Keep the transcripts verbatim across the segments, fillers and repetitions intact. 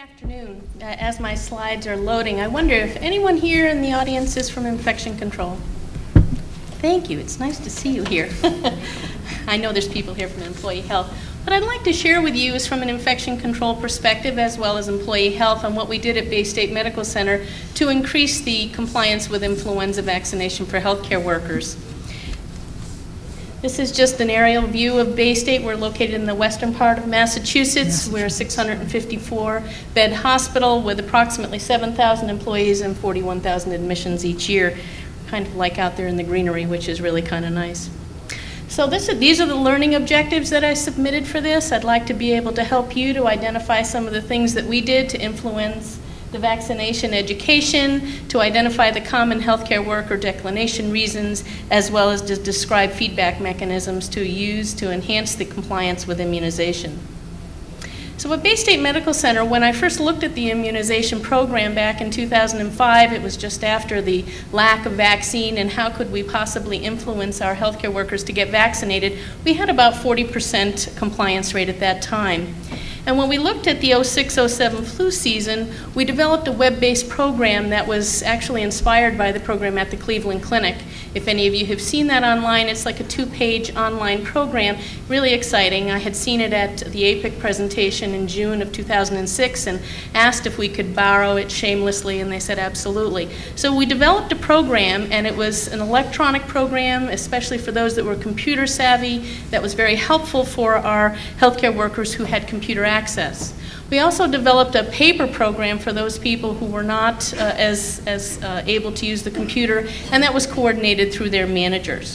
afternoon. Uh, as my slides are loading, I wonder if anyone here in the audience is from infection control. Thank you. It's nice to see you here. I know there's people here from employee health. What I'd like to share with you is from an infection control perspective as well as employee health on what we did at Bay State Medical Center to increase the compliance with influenza vaccination for healthcare workers. This is just an aerial view of Bay State. We're located in the western part of Massachusetts. We're a six hundred fifty-four bed hospital with approximately seven thousand employees and forty-one thousand admissions each year, kind of like out there in the greenery, which is really kind of nice. So this is, these are the learning objectives that I submitted for this. I'd like to be able to help you to identify some of the things that we did to influence the vaccination education, to identify the common healthcare worker declination reasons, as well as to describe feedback mechanisms to use to enhance the compliance with immunization. So at Bay State Medical Center, when I first looked at the immunization program back in two thousand five, it was just after the lack of vaccine and how could we possibly influence our healthcare workers to get vaccinated. We had about forty percent compliance rate at that time. And when we looked at the oh six oh seven flu season, we developed a web-based program that was actually inspired by the program at the Cleveland Clinic. If any of you have seen that online, it's like a two-page online program, really exciting. I had seen it at the A P I C presentation in June of two thousand six and asked if we could borrow it shamelessly, and they said absolutely. So we developed a program, and it was an electronic program, especially for those that were computer savvy, that was very helpful for our healthcare workers who had computer access. We also developed a paper program for those people who were not uh, as, as uh, able to use the computer, and that was coordinated through their managers.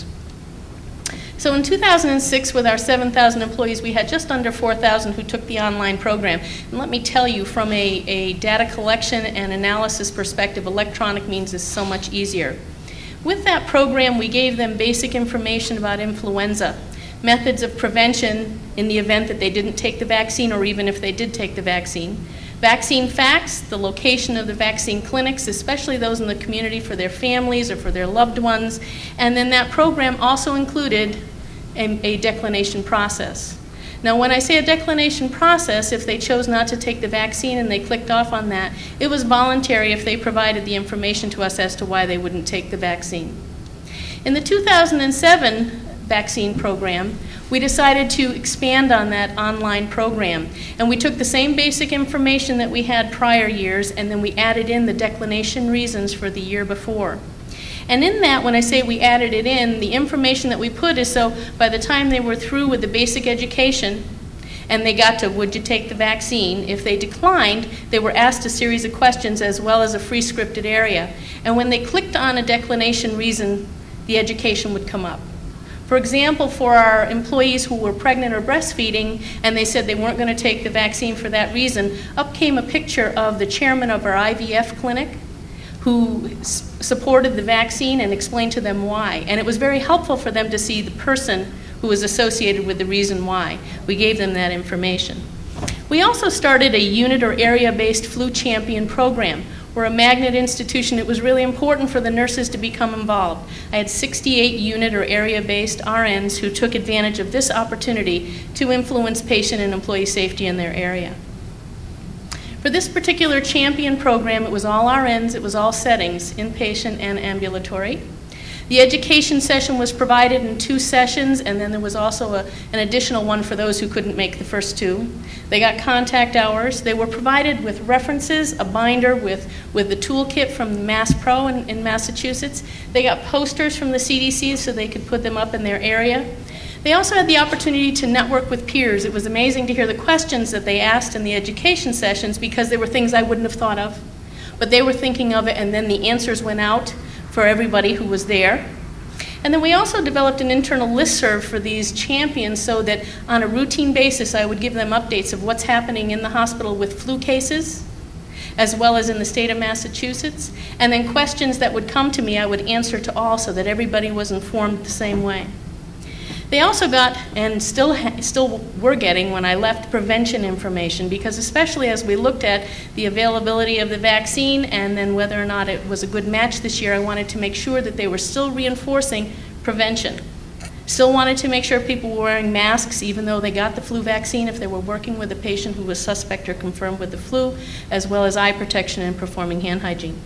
So in two thousand six, with our seven thousand employees, we had just under four thousand who took the online program. And let me tell you, from a, a data collection and analysis perspective, electronic means is so much easier. With that program, we gave them basic information about influenza, methods of prevention in the event that they didn't take the vaccine, or even if they did take the vaccine, vaccine facts, the location of the vaccine clinics, especially those in the community for their families or for their loved ones, and then that program also included a, a declination process. Now, when I say a declination process, if they chose not to take the vaccine and they clicked off on that, it was voluntary if they provided the information to us as to why they wouldn't take the vaccine. In the two thousand seven vaccine program, we decided to expand on that online program. And we took the same basic information that we had prior years, and then we added in the declination reasons for the year before. And in that, when I say we added it in, the information that we put is so by the time they were through with the basic education and they got to would you take the vaccine, if they declined, they were asked a series of questions as well as a free scripted area. And when they clicked on a declination reason, the education would come up. For example, for our employees who were pregnant or breastfeeding and they said they weren't going to take the vaccine for that reason, up came a picture of the chairman of our I V F clinic who s supported the vaccine and explained to them why. And it was very helpful for them to see the person who was associated with the reason why. We gave them that information. We also started a unit or area-based flu champion program. We're a magnet institution. It was really important for the nurses to become involved. I had sixty-eight unit or area-based R Ns who took advantage of this opportunity to influence patient and employee safety in their area. For this particular champion program, it was all R Ns, it was all settings, inpatient and ambulatory. The education session was provided in two sessions, and then there was also a, an additional one for those who couldn't make the first two. They got contact hours. They were provided with references, a binder with, with the toolkit from Mass Pro in, in Massachusetts. They got posters from the C D C so they could put them up in their area. They also had the opportunity to network with peers. It was amazing to hear the questions that they asked in the education sessions because they were things I wouldn't have thought of. But they were thinking of it, and then the answers went out for everybody who was there. And then we also developed an internal listserv for these champions so that on a routine basis I would give them updates of what's happening in the hospital with flu cases, as well as in the state of Massachusetts. And then questions that would come to me I would answer to all so that everybody was informed the same way. They also got, and still, ha still were getting when I left, prevention information, because especially as we looked at the availability of the vaccine and then whether or not it was a good match this year, I wanted to make sure that they were still reinforcing prevention. Still wanted to make sure people were wearing masks even though they got the flu vaccine if they were working with a patient who was suspect or confirmed with the flu, as well as eye protection and performing hand hygiene.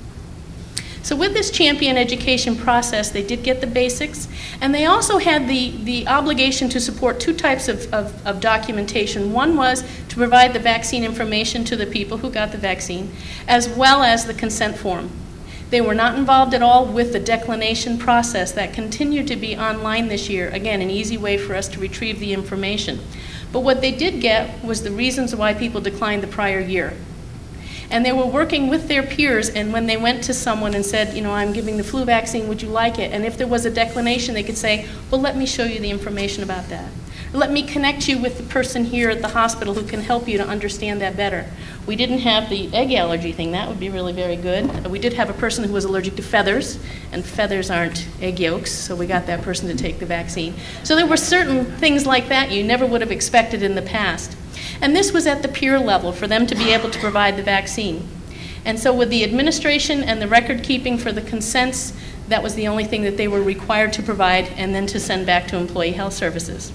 So with this champion education process, they did get the basics, and they also had the, the obligation to support two types of, of, of documentation. One was to provide the vaccine information to the people who got the vaccine, as well as the consent form. They were not involved at all with the declination process that continued to be online this year. Again, an easy way for us to retrieve the information. But what they did get was the reasons why people declined the prior year. And they were working with their peers, and when they went to someone and said, you know, I'm giving the flu vaccine, would you like it? And if there was a declination, they could say, well, let me show you the information about that. Or let me connect you with the person here at the hospital who can help you to understand that better. We didn't have the egg allergy thing. That would be really very good. We did have a person who was allergic to feathers, and feathers aren't egg yolks, so we got that person to take the vaccine. So there were certain things like that you never would have expected in the past. And this was at the peer level for them to be able to provide the vaccine. And so with the administration and the record keeping for the consents, that was the only thing that they were required to provide and then to send back to Employee Health Services.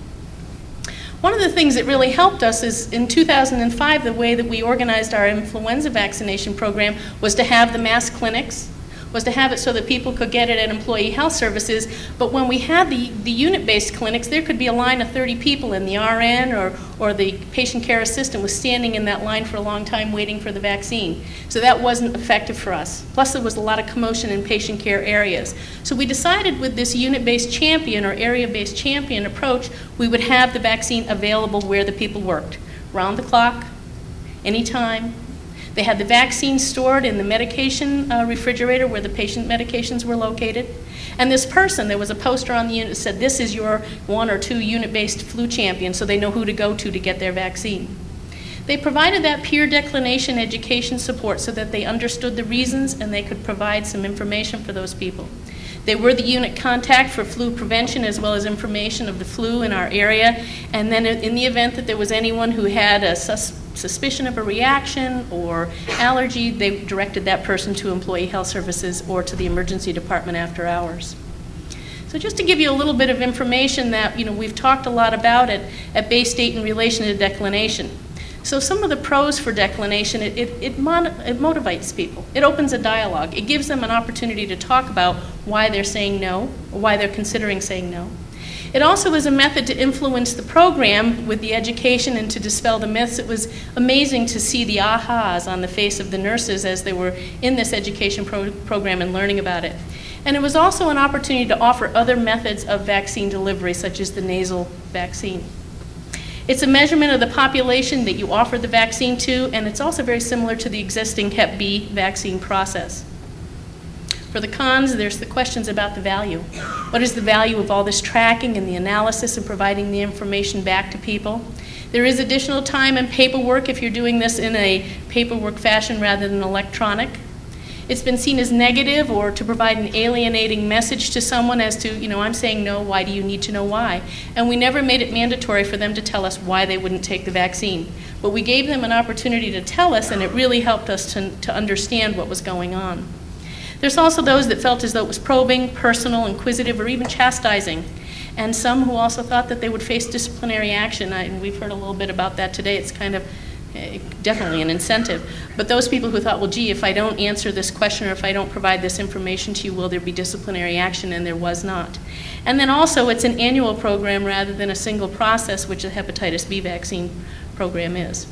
One of the things that really helped us is in two thousand five, the way that we organized our influenza vaccination program was to have the mass clinics, was to have it so that people could get it at Employee Health Services. But when we had the, the unit-based clinics, there could be a line of thirty people, and the R N or, or the patient care assistant was standing in that line for a long time waiting for the vaccine. So that wasn't effective for us. Plus, there was a lot of commotion in patient care areas. So we decided with this unit-based champion or area-based champion approach, we would have the vaccine available where the people worked, round the clock, anytime. They had the vaccine stored in the medication uh, refrigerator where the patient medications were located. And this person, there was a poster on the unit that said, this is your one or two unit-based flu champion, so they know who to go to to get their vaccine. They provided that peer declination education support so that they understood the reasons and they could provide some information for those people. They were the unit contact for flu prevention as well as information of the flu in our area. And then in the event that there was anyone who had a sus suspicion of a reaction or allergy, they directed that person to Employee Health Services or to the emergency department after hours. So just to give you a little bit of information that, you know, we've talked a lot about it at Bay State in relation to declination. So some of the pros for declination, it, it, it, mon it motivates people. It opens a dialogue. It gives them an opportunity to talk about why they're saying no or why they're considering saying no. It also is a method to influence the program with the education and to dispel the myths. It was amazing to see the ahas on the face of the nurses as they were in this education pro program and learning about it. And it was also an opportunity to offer other methods of vaccine delivery, such as the nasal vaccine. It's a measurement of the population that you offer the vaccine to, and it's also very similar to the existing Hep B vaccine process. For the cons, there's the questions about the value. What is the value of all this tracking and the analysis and providing the information back to people? There is additional time and paperwork if you're doing this in a paperwork fashion rather than electronic. It's been seen as negative or to provide an alienating message to someone as to, you know, I'm saying no, why do you need to know why? And we never made it mandatory for them to tell us why they wouldn't take the vaccine. But we gave them an opportunity to tell us, and it really helped us to, to understand what was going on. There's also those that felt as though it was probing, personal, inquisitive, or even chastising. And some who also thought that they would face disciplinary action. I, and we've heard a little bit about that today. It's kind of uh, definitely an incentive. But those people who thought, well, gee, if I don't answer this question or if I don't provide this information to you, will there be disciplinary action? And there was not. And then also, it's an annual program rather than a single process, which the hepatitis B vaccine program is.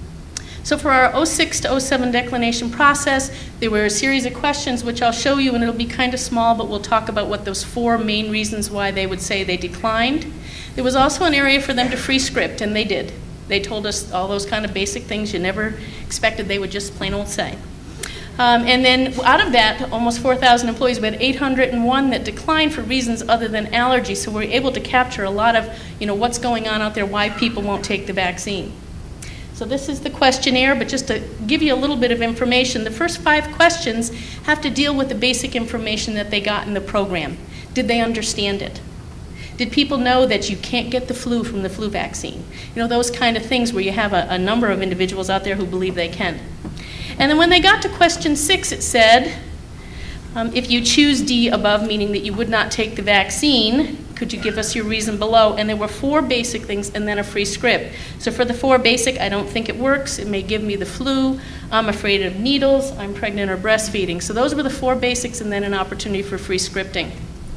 So for our oh six to oh seven declination process, there were a series of questions which I'll show you, and it'll be kind of small, but we'll talk about what those four main reasons why they would say they declined. There was also an area for them to free script, and they did. They told us all those kind of basic things you never expected they would just plain old say. Um, and then out of that, almost four thousand employees, we had eight hundred and one that declined for reasons other than allergy, so we were able to capture a lot of, you know, what's going on out there, why people won't take the vaccine. So this is the questionnaire, but just to give you a little bit of information, the first five questions have to deal with the basic information that they got in the program. Did they understand it? Did people know that you can't get the flu from the flu vaccine? You know, those kind of things where you have a, a number of individuals out there who believe they can. And then when they got to question six, it said, um, if you choose D above, meaning that you would not take the vaccine, could you give us your reason below? And there were four basic things and then a free script. So for the four basic, I don't think it works. It may give me the flu. I'm afraid of needles. I'm pregnant or breastfeeding. So those were the four basics and then an opportunity for free scripting.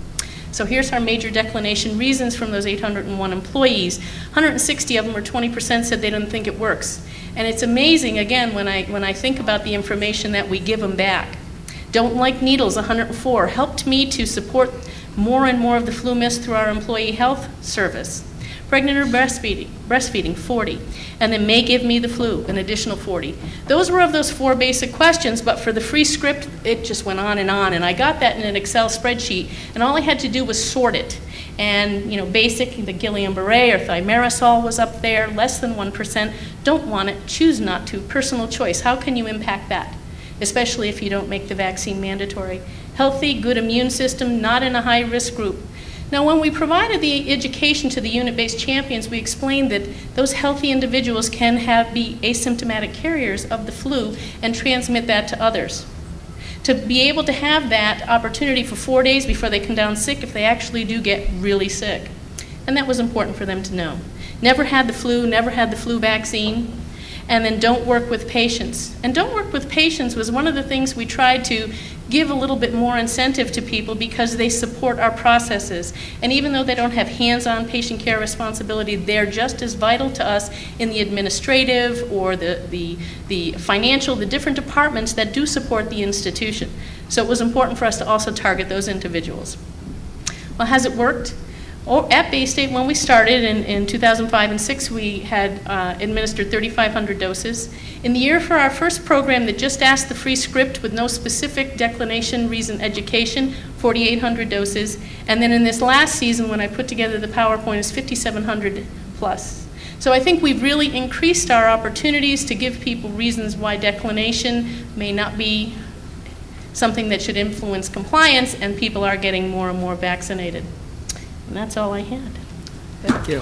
So here's our major declination reasons from those eight hundred one employees. one hundred sixty of them, or twenty percent, said they didn't think it works. And it's amazing, again, when I, when I think about the information that we give them back. Don't like needles, one hundred four. Helped me to support more and more of the flu myths through our employee health service. Pregnant or breastfeeding, breastfeeding, forty. And then may give me the flu, an additional forty. Those were of those four basic questions, but for the free script, it just went on and on. And I got that in an Excel spreadsheet, and all I had to do was sort it. And, you know, basic, the Guillain-Barré or thimerosal was up there, less than one percent. Don't want it, choose not to, personal choice. How can you impact that? Especially if you don't make the vaccine mandatory. Healthy, good immune system, not in a high-risk group. Now, when we provided the education to the unit-based champions, we explained that those healthy individuals can have be asymptomatic carriers of the flu and transmit that to others. To be able to have that opportunity for four days before they come down sick if they actually do get really sick. And that was important for them to know. Never had the flu, never had the flu vaccine. And then don't work with patients. And don't work with patients was one of the things we tried to give a little bit more incentive to people because they support our processes. And even though they don't have hands-on patient care responsibility, they're just as vital to us in the administrative or the, the, the financial, the different departments that do support the institution. So it was important for us to also target those individuals. Well, has it worked? Oh, at Baystate, when we started in, in two thousand five and six, we had uh, administered thirty-five hundred doses. In the year for our first program that just asked the free script with no specific declination reason education, forty-eight hundred doses. And then in this last season, when I put together the PowerPoint, it's fifty-seven hundred plus. So I think we've really increased our opportunities to give people reasons why declination may not be something that should influence compliance, and people are getting more and more vaccinated. And that's all I had. Thank you.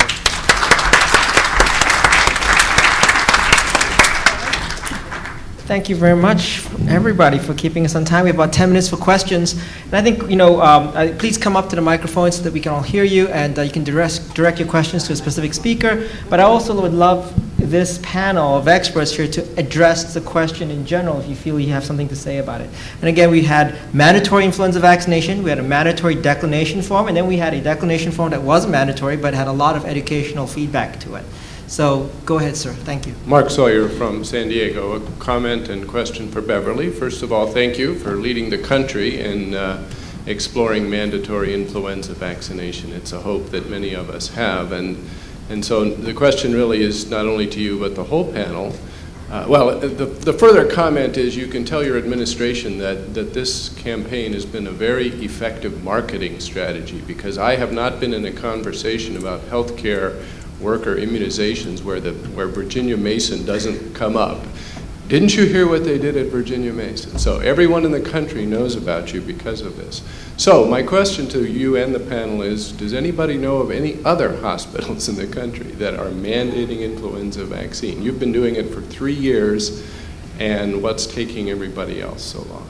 Thank you very much, everybody, for keeping us on time. We have about ten minutes for questions. And I think, you know, um, uh, please come up to the microphone so that we can all hear you, and uh, you can direct, direct your questions to a specific speaker. But I also would love this panel of experts here to address the question in general if you feel you have something to say about it. And again, we had mandatory influenza vaccination, we had a mandatory declination form, and then we had a declination form that wasn't mandatory but had a lot of educational feedback to it. So go ahead, sir. Thank you. Mark Sawyer from San Diego. A comment and question for Beverly. First of all, thank you for leading the country in uh, exploring mandatory influenza vaccination. It's a hope that many of us have. And, and so the question really is not only to you, but the whole panel. Uh, well, the, the further comment is you can tell your administration that, that this campaign has been a very effective marketing strategy, because I have not been in a conversation about health care worker immunizations where the where Virginia Mason doesn't come up. Didn't you hear what they did at Virginia Mason? So everyone in the country knows about you because of this. So my question to you and the panel is, does anybody know of any other hospitals in the country that are mandating influenza vaccine? You've been doing it for three years, and what's taking everybody else so long?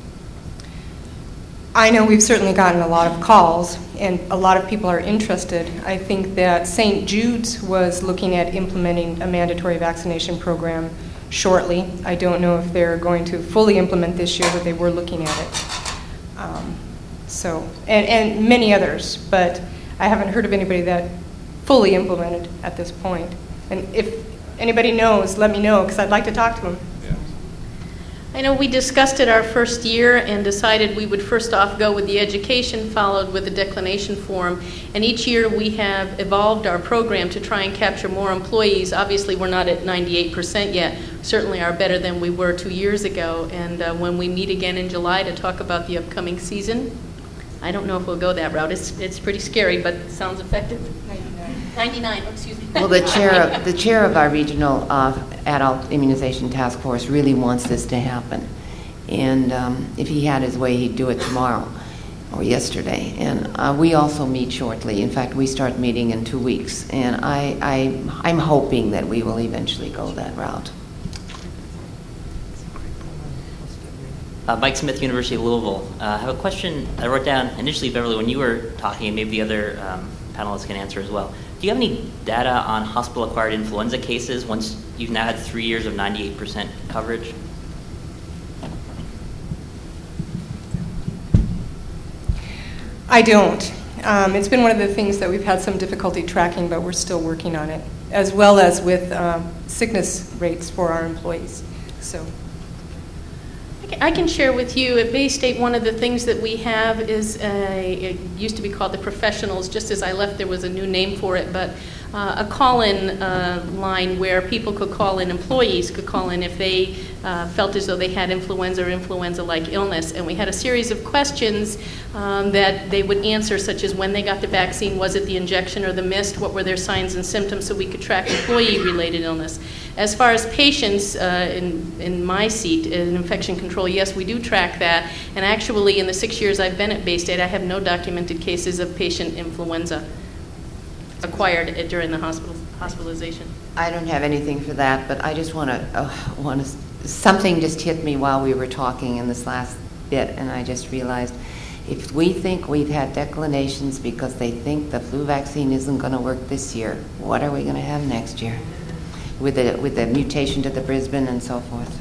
I know we've certainly gotten a lot of calls, and a lot of people are interested. I think that Saint Jude's was looking at implementing a mandatory vaccination program shortly. I don't know if they're going to fully implement this year, but they were looking at it. Um, so, and, and many others, but I haven't heard of anybody that fully implemented at this point. And if anybody knows, let me know, because I'd like to talk to them. I know we discussed it our first year and decided we would first off go with the education, followed with the declination form. And each year we have evolved our program to try and capture more employees. Obviously we're not at ninety-eight percent yet. Certainly are better than we were two years ago. And uh, when we meet again in July to talk about the upcoming season, I don't know if we'll go that route. It's, it's pretty scary, but it sounds effective. ninety-nine. ninety-nine, oh, excuse me. Well, the chair of, the chair of our regional uh, adult immunization task force really wants this to happen. And um, if he had his way, he'd do it tomorrow or yesterday. And uh, we also meet shortly. In fact, we start meeting in two weeks. And I, I, I'm hoping that we will eventually go that route. Uh, Mike Smith, University of Louisville. Uh, I have a question I wrote down initially, Beverly, when you were talking, and maybe the other um, panelists can answer as well. Do you have any data on hospital-acquired influenza cases once you've now had three years of ninety-eight percent coverage? I don't. Um, it's been one of the things that we've had some difficulty tracking, but we're still working on it, as well as with um, sickness rates for our employees. So. I can share with you at Bay State, one of the things that we have is, a, it used to be called the professionals. Just as I left, there was a new name for it, but uh, a call-in uh, line where people could call in, employees could call in if they uh, felt as though they had influenza or influenza-like illness. And we had a series of questions um, that they would answer, such as when they got the vaccine, was it the injection or the mist, what were their signs and symptoms, so we could track employee-related illness. As far as patients, uh, in, in my seat in infection control, yes, we do track that. And actually, in the six years I've been at Bay State, I have no documented cases of patient influenza acquired during the hospital hospitalization. I don't have anything for that, but I just want to, uh, want to, something just hit me while we were talking in this last bit, and I just realized if we think we've had declinations because they think the flu vaccine isn't going to work this year, what are we going to have next year? With the, with the mutation to the Brisbane and so forth.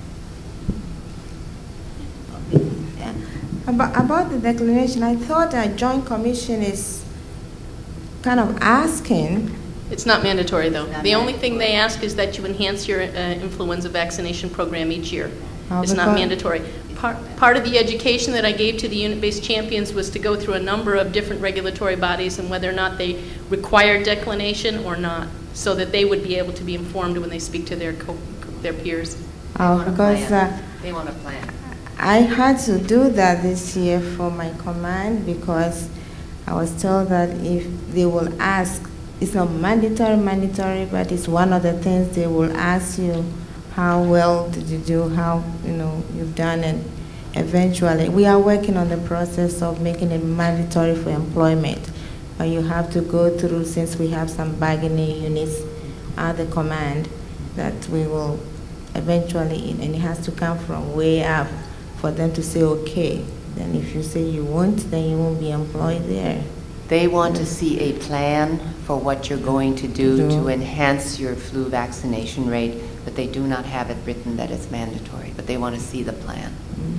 Yeah. About, about the declination, I thought a joint commission is kind of asking. It's not mandatory, though. Not the only mandatory. thing they ask is that you enhance your uh, influenza vaccination program each year. Oh, it's not because- mandatory. Part, part of the education that I gave to the unit-based champions was to go through a number of different regulatory bodies and whether or not they require declination or not, so that they would be able to be informed when they speak to their co their peers. Oh, because uh, They want a plan. I had to do that this year for my command because I was told that if they will ask, it's not mandatory, mandatory, but it's one of the things they will ask you, how well did you do, how, you know, you've done it. Eventually, we are working on the process of making it mandatory for employment, but you have to go through, since we have some bargaining units at the command, that we will eventually, and it has to come from way up for them to say, okay. Then if you say you won't, then you won't be employed there. They want to see a plan for what you're going to do Do. to enhance your flu vaccination rate, but they do not have it written that it's mandatory, but they want to see the plan.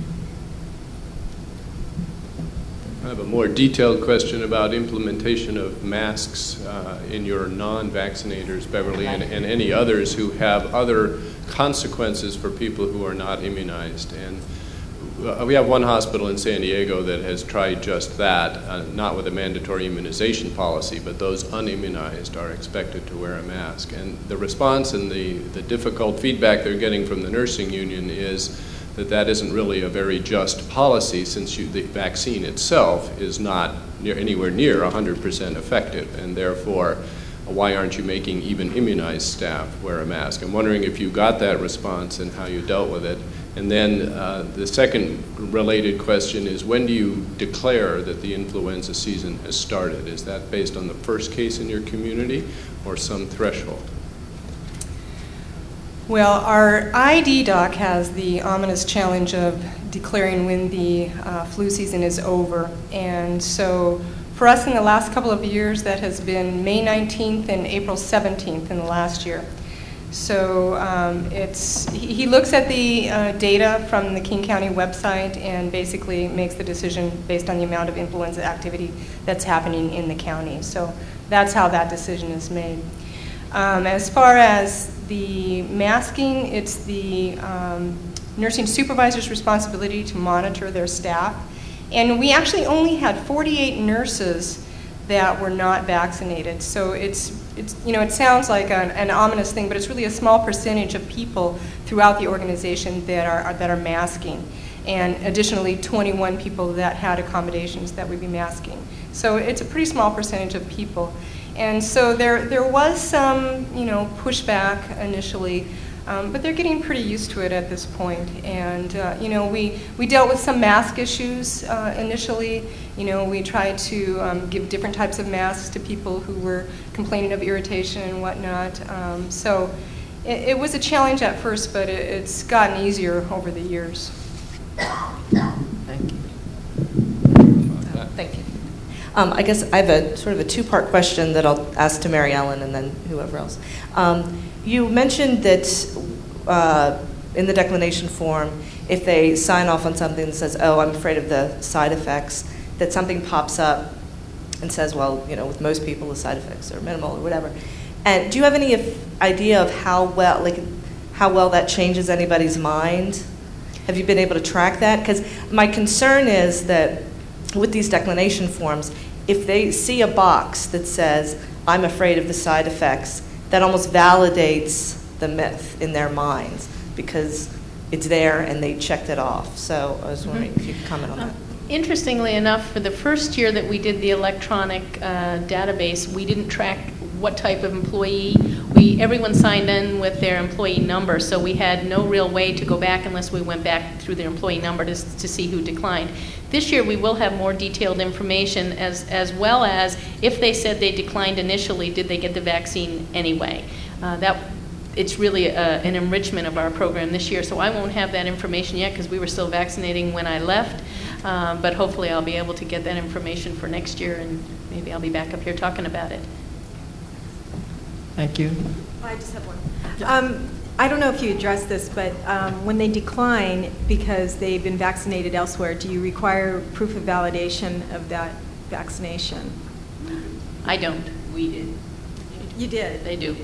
I have a more detailed question about implementation of masks uh, in your non-vaccinators, Beverly, and, and any others who have other consequences for people who are not immunized. And uh, we have one hospital in San Diego that has tried just that, uh, not with a mandatory immunization policy, but those unimmunized are expected to wear a mask. And the response and the, the difficult feedback they're getting from the nursing union is that that isn't really a very just policy, since you, the vaccine itself is not near, anywhere near one hundred percent effective, and therefore why aren't you making even immunized staff wear a mask? I'm wondering if you got that response and how you dealt with it. And then uh, the second related question is, when do you declare that the influenza season has started? Is that based on the first case in your community or some threshold? Well, our I D doc has the ominous challenge of declaring when the uh, flu season is over. And so for us in the last couple of years, that has been May nineteenth and April seventeenth in the last year. So um, it's, he, he looks at the uh, data from the King County website and basically makes the decision based on the amount of influenza activity that's happening in the county. So that's how that decision is made. Um, as far as the masking, it's the um, nursing supervisor's responsibility to monitor their staff. And we actually only had forty-eight nurses that were not vaccinated. So it's, it's you know, it sounds like an, an ominous thing, but it's really a small percentage of people throughout the organization that are, are that are masking. And additionally, twenty-one people that had accommodations that would be masking. So it's a pretty small percentage of people. And so there, there was some, you know, pushback initially, um, but they're getting pretty used to it at this point. And uh, you know, we we dealt with some mask issues uh, initially. You know, we tried to um, give different types of masks to people who were complaining of irritation and whatnot. Um, so it, it was a challenge at first, but it, it's gotten easier over the years. Thank you. Thank you. Um, I guess I have a sort of a two-part question that I'll ask to Mary Ellen and then whoever else. Um, you mentioned that uh, in the declination form, if they sign off on something that says, oh, I'm afraid of the side effects, that something pops up and says, well, you know, with most people, the side effects are minimal or whatever. And do you have any if, idea of how well, like, how well that changes anybody's mind? Have you been able to track that? Because my concern is that with these declination forms, if they see a box that says, I'm afraid of the side effects, that almost validates the myth in their minds because it's there and they checked it off. So I was wondering mm-hmm. if you could comment on that. Interestingly enough, for the first year that we did the electronic uh, database, we didn't track what type of employee. We, everyone signed in with their employee number, so we had no real way to go back unless we went back through their employee number to, to see who declined. This year we will have more detailed information as, as well as if they said they declined initially, did they get the vaccine anyway? Uh, that, it's really a, an enrichment of our program this year, so I won't have that information yet because we were still vaccinating when I left, uh, but hopefully I'll be able to get that information for next year and maybe I'll be back up here talking about it. Thank you. I just have one. Um, I don't know if you addressed this, but um, when they decline because they've been vaccinated elsewhere, do you require proof of validation of that vaccination? I don't. We did. You did? They do.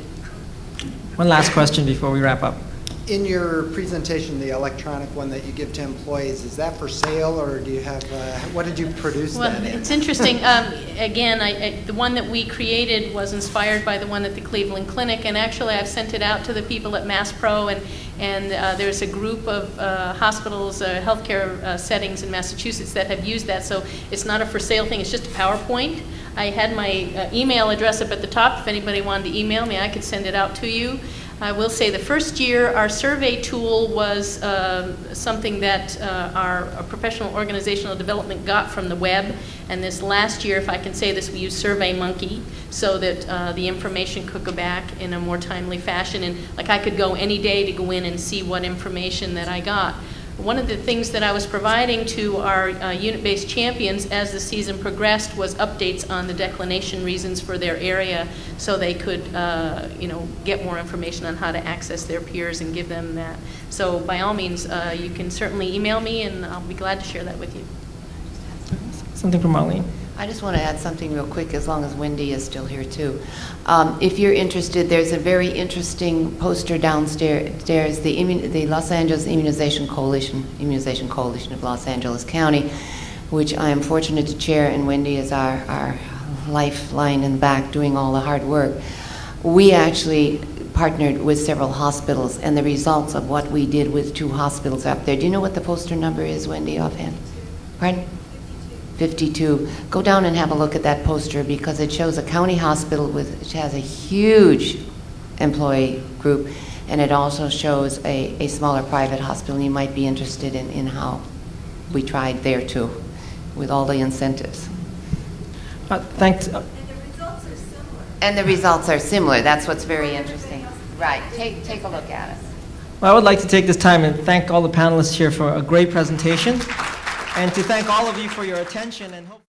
One last question before we wrap up. In your presentation, the electronic one that you give to employees, is that for sale, or do you have, uh, what did you produce well, that in? It's interesting. Um, again, I, I, the one that we created was inspired by the one at the Cleveland Clinic, and actually I've sent it out to the people at MassPro, and, and uh, there's a group of uh, hospitals, uh, healthcare uh, settings in Massachusetts that have used that, so it's not a for sale thing, it's just a PowerPoint. I had my uh, email address up at the top. If anybody wanted to email me, I could send it out to you. I will say the first year, our survey tool was uh, something that uh, our, our professional organizational development got from the web. And this last year, if I can say this, we used SurveyMonkey so that uh, the information could go back in a more timely fashion. And like I could go any day to go in and see what information that I got. One of the things that I was providing to our uh, unit-based champions as the season progressed was updates on the declination reasons for their area so they could uh, you know, get more information on how to access their peers and give them that. So by all means, uh, you can certainly email me and I'll be glad to share that with you. Something from Marlene? I just want to add something real quick, as long as Wendy is still here too. Um, if you're interested, there's a very interesting poster downstairs. The, immun the Los Angeles Immunization Coalition, Immunization Coalition of Los Angeles County, which I am fortunate to chair, and Wendy is our, our lifeline in the back doing all the hard work. We actually partnered with several hospitals, and the results of what we did with two hospitals up there. Do you know what the poster number is, Wendy, offhand? Pardon? fifty-two. Go down and have a look at that poster because it shows a county hospital with, which has a huge employee group, and it also shows a, a smaller private hospital. You might be interested in, in how we tried there too, with all the incentives. Uh, thanks. Uh, And the results are similar. And the results are similar. That's what's very interesting. Right. Take, take a look at it. well, I would like to take this time and thank all the panelists here for a great presentation, and to thank all of you for your attention. And hope